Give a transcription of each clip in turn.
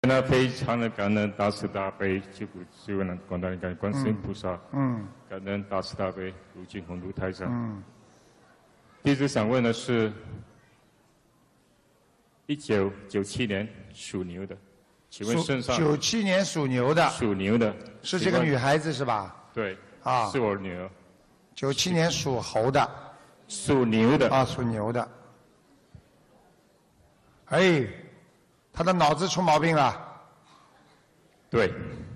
那非常的感恩大慈大悲救苦救难广大灵感观世音菩萨，感恩大慈大悲卢俊宏卢台长。弟子想问的是，1997年属牛的，请问身上 97年属牛的， 属牛的是这个女孩子是吧？ 对， 啊， 是我女儿。 97年属猴的， 属牛的啊，属牛的。哎，她的脑子出毛病了。 对。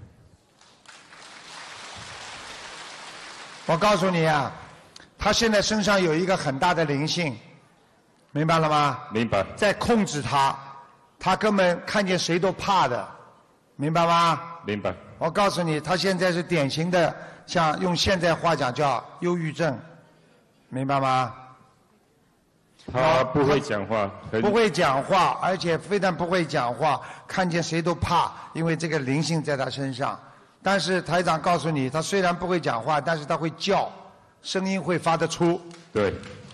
我告诉你啊，她现在身上有一个很大的灵性，明白了吗？ 明白。 在控制她，她根本看见谁都怕的，明白吗？ 明白。 我告诉你，她现在是典型的，像用现在话讲叫忧郁症，明白吗？ 他不会讲话， 不会讲话，而且非但不会讲话，看见谁都怕，因为这个灵性在他身上。但是台长告诉你，他虽然不会讲话，但是他会叫，声音会发得出。 对。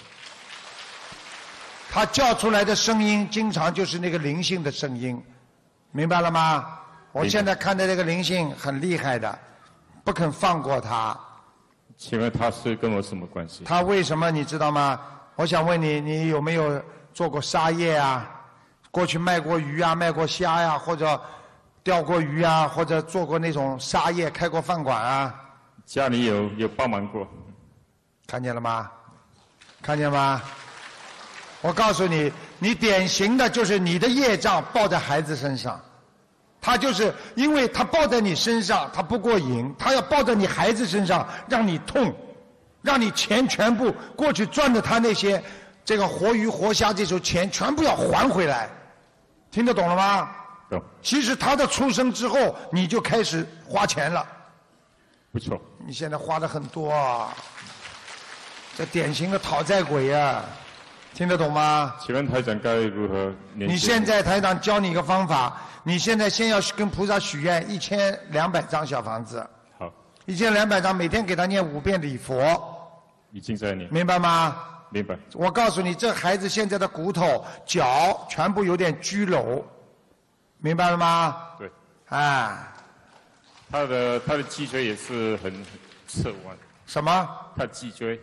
他叫出来的声音，经常就是那个灵性的声音，明白了吗？我现在看的这个灵性很厉害的，不肯放过他。 请问他是跟我什么关系？ 他为什么你知道吗？我想问你，你有没有做过沙业啊？过去卖过鱼啊，卖过虾呀、或者钓过鱼啊，或者做过那种沙业，开过饭馆啊？ 家里有帮忙过。 看见了吗？看见吗？我告诉你，你典型的就是你的业障报在孩子身上。他就是因为他报在你身上，他不过瘾，他要报在你孩子身上，让你痛。让你钱全部过去赚的他那些这个活鱼活虾这种钱全部要还回来，听得懂了吗？ 懂。 其实他的出生之后你就开始花钱了。 不错。 你现在花的很多啊，这典型的讨债鬼啊，听得懂吗？ 请问台长该如何？ 你现在台长教你一个方法，你现在先要跟菩萨许愿1200张小房子。 好。 1200张，每天给他念5遍礼佛。 已经在念。 明白吗？ 明白。 我告诉你，这孩子现在的骨头、脚全部有点佝偻，明白了吗？ 对。 啊。 他的脊椎也是很侧弯。 什么？ 他脊椎。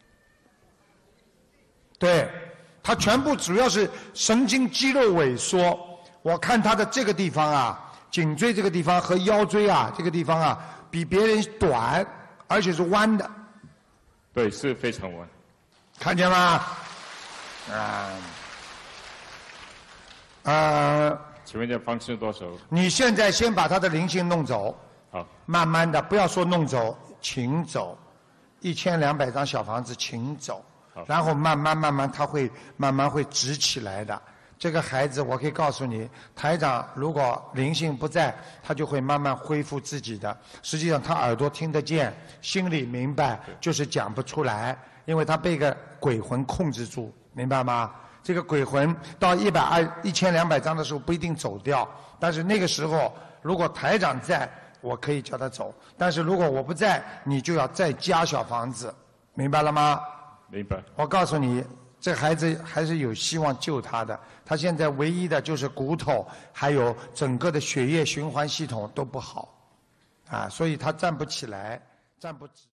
对，他全部主要是神经肌肉萎缩。我看他的这个地方啊，颈椎这个地方和腰椎啊这个地方啊，比别人短，而且是弯的。 对，是非常弯。 看见吗？ 请问一下方式多少？ 你现在先把他的灵性弄走。 好。 慢慢的，不要说弄走，请走。1200张小房子，请走。然后慢慢他会慢慢会直起来的。这个孩子，我可以告诉你，台长如果灵性不在，他就会慢慢恢复自己的。实际上他耳朵听得见，心里明白，就是讲不出来，因为他被个鬼魂控制住，明白吗？这个鬼魂到1200张的时候不一定走掉，但是那个时候如果台长在，我可以叫他走，但是如果我不在，你就要再加小房子，明白了吗？ 明白。 我告诉你，这孩子还是有希望救他的。他现在唯一的就是骨头，还有整个的血液循环系统都不好，啊，所以他站不起来，站不直。